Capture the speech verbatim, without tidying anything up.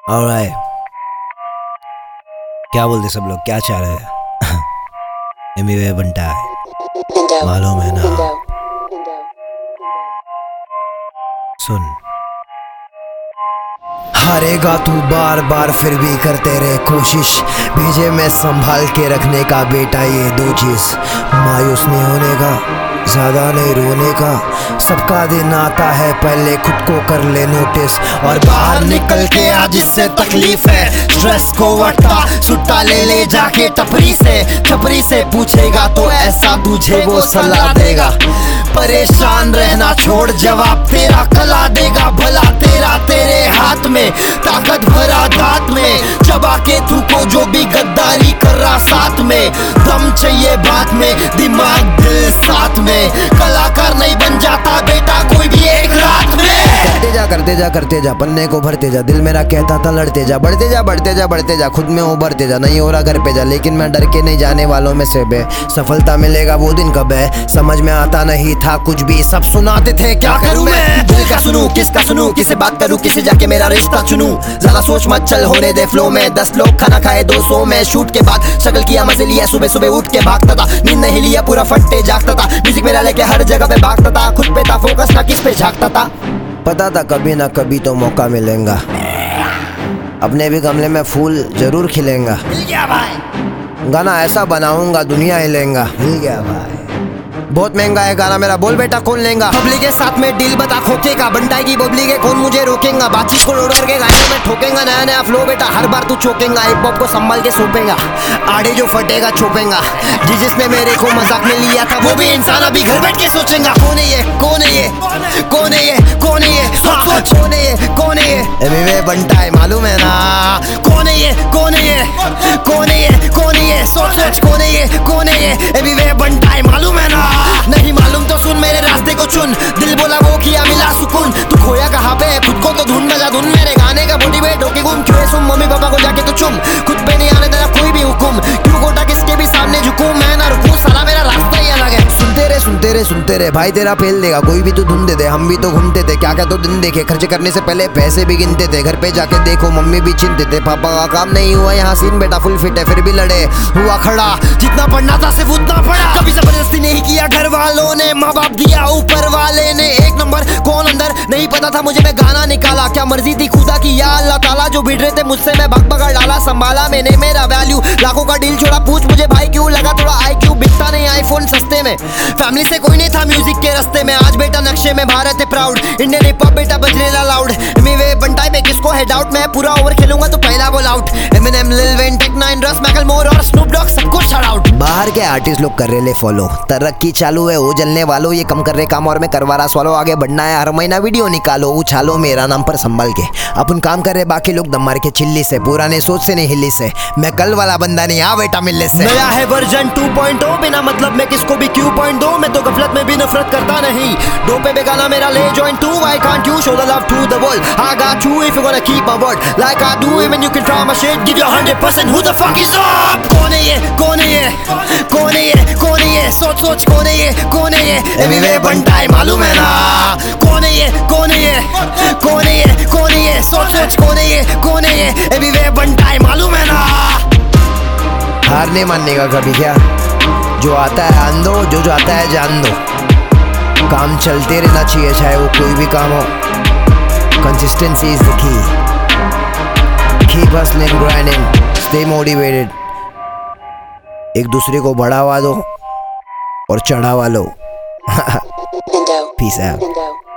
Alright, क्या बोलते सब लोग, क्या चाह रहे हैं? एमिवे बनता है, मालूम है ना? सुन, हारेगा तू बार बार फिर भी करते रहे कोशिश, भेजे मैं संभाल के रखने का बेटा ये दो चीज, मायूस नहीं होने का, ज्यादा नहीं रोने का, सबका दिन आता है पहले खुद को कर ले नोटिस, और बाहर निकल के आज इससे तकलीफ है, स्ट्रेस को वटा सुट्टा ले ले जाके टपरी से, टपरी से पूछेगा तो ऐसा तुझे वो सलाह देगा, परेशान रहना छोड़ जवाब तेरा कला देगा, भला तेरा तेरे हाथ में, ताकत भरा दांत में, चबा के तू को जो भी गद्दारी कर रहा साथ में, दम चाहिए बात में, दिमाग दिल साथ में, कलाकार नहीं बन जाता बेटा कोई भी एक रात में। करते जा करते जा करते जा, पन्ने को भरते जा, दिल मेरा कहता था लड़ते जा, बढ़ते जा बढ़ते जा बढ़ते जा, खुद में उभरते जा, नहीं हो रहा घर पे जा, लेकिन मैं डर के नहीं जाने वालों में से बे, सफलता मिलेगा वो दिन कब है, समझ में आता नहीं था कुछ भी, सब सुनाते थे क्या करूं मैं, दिल का सुनूं किसका सुनूं, किसे बात करूं किसे जाके मेरा रिश्ता चुनूं, ज्यादा सोच मत चल होने दे फ्लो में, दस लोग खाना खाए दो सौ में, शूट के बाद शक्ल किया मजे लिया, सुबह सुबह उठ के भागता था, नींद नहीं लिया पूरा फट्टे जागता था, म्यूजिक मेरा लेके हर जगह पे भागता था, खुद पे था फोकस ना किस पे झांकता था, पता था कभी ना कभी तो मौका मिलेगा, अपने भी गमले में फूल जरूर खिलेगा, मिल गया भाई, गाना ऐसा बनाऊंगा दुनिया हिलेगा, मिल गया भाई, बहुत महंगा है गाना मेरा, बोल बेटा कौन लेगा, पब्लिक के साथ में डील बता खोकेगा, बनटाएगी बबली के कौन मुझे रोकेगा, बातचीत को रोड करके गाने में ठोकेगा, नया नया फ्लो बेटा हर बार तू चौकेगा, हिप हॉप को संभाल के सौंपेगा, आड़े जो फटेगा चौपेगा, जी जिसने मेरे को मजाक में लिया था वो भी इंसान अभी घर बैठ के सोचेगा, कौन है ये कौन है ये कौन है ये कौन है ये सोच सोच, कौन है ये कौन है ये एमिवे बनता है मालूम है ना, कौन है ये कौन है ये कौन है ये कौन है ये सोच सोच, कौन है ये कौन है ये एमिवे बनता है मालूम है ना, नहीं मालूम तो सुन मेरे रास्ते को चुन, दिल बोला वो किया मिला सुकून, तू खोया कहाँ पे खुद को तो ढूंढ बजा धुन, मेरे गाने का मोटिवेट होके घूम, क्यों सुन मम्मी पापा को जाके तो चुम, खुद पे नहीं आने देना कोई भी हुकुम, क्यों गोटा किसके भी सामने झुकूं, मैं ना रुकूं, साला मेरा रास्ता ही अलग है, सुनते रहे सुनते रहे सुनते रहे भाई तेरा फेल देगा, कोई भी तू धुन दे दे, हम भी तो घूमते थे, क्या क्या तो दिन देखे, खर्च करने से पहले पैसे भी गिनते थे, घर पे जाके देखो मम्मी भी चिंतित थे, पापा का काम नहीं हुआ यहाँ सीन बेटा फुल फिट है, फिर भी लड़े हुआ खड़ा, जितना पढ़ना था सिर्फ उतना पढ़ा, कभी जबरदस्ती नहीं किया घर वालों ने, माँ बाप दिया ऊपर वाले ने, एक नंबर कौन अंदर नहीं पता था मुझे, मैं गाना निकाला, क्या मर्जी थी खुदा की या अल्लाह ताला, जो भिड़ रहे थे मुझसे मैं भग पकड़ डाला, संभाला मैंने मेरा वैल्यू, लाखों का डील छोड़ा, पूछ मुझे भाई क्यों लगा थोड़ा आई क्यों, बिकता नहीं आईफोन सस्ते में, फैमिली से कोई नहीं था म्यूजिक के रास्ते में, आज बेटा नक्शे में भारत है प्राउड, इंडियन हिप हॉप बेटा बजरेला लाउड, एमिवे बनता है किसको है डाउट, मैं पूरा ओवर खेलूंगा तो पहला ball out, Eminem Lil Wayne take nine रस मैकलमोर और स्नूप डॉग सबको शाउट आउट, बाहर के आर्टिस्ट लोग कर रहे ले फॉलो, तरक्की चालू है वो जलने वालों, ये कम कर रहे काम और मैं करवा रहा सवालों, आगे बढ़ना है हर महीना वीडियो निकालो, उछालो मेरा नाम पर संभल के, अपन काम कर रहे बाकी लोग दम मार के चिल्ली से, पुराने सोच से नहीं हिल्ली से, मैं कल वाला बंदा नहीं आ बेटा मिलने से, नया है वर्जन टू पॉइंट ओ, बिना मतलब में किसको भी क्यों पॉइंट दो, मैं तो गफलत में भी नफरत करता नहीं, दो पे बेगाना मेरा ले join to, I can't you show the love to the world, I got you if you gonna keep my word, like I do when you can try my shit, give your hundred percent, who the fuck is up, कौन है ये कौन है ये कौन है ये कौन है ये सोच सोच, कौन है ये कौन है ये एमिवे बनता है मालूम है ना, कौन है ये कौन है ये कौन है ये कौन है ये सोच सोच, कौन है ये कौन है ये एमिवे बनता है मालूम है ना, हार नहीं मानने का कभी, क्या जो आता है आन दो, जो जो आता है जान दो, काम चलते रहना चाहिए चाहे वो कोई भी काम हो, consistency is the key, keep hustling grinding, stay motivated, एक दूसरे को बढ़ावा दो और चढ़ावा लो, पीस आउट।